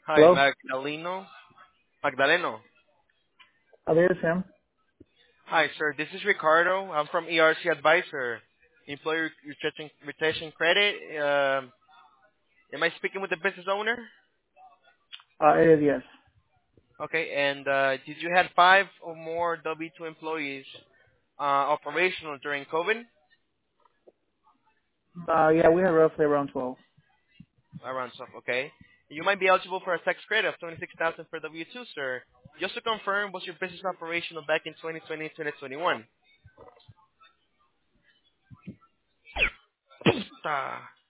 Hi, Hello? Magdaleno. Magdaleno. This is him. Hi, sir. This is Ricardo. I'm from ERC Advisor, Employer Retention Credit. Am I speaking with the business owner? It is, yes. Okay. And did you have five or more W-2 employees operational during COVID? Yeah, we have roughly around 12. Around stuff. Okay. You might be eligible for a tax credit of 26,000 per W-2, sir. Just to confirm, was your business operational back in 2020, 2021?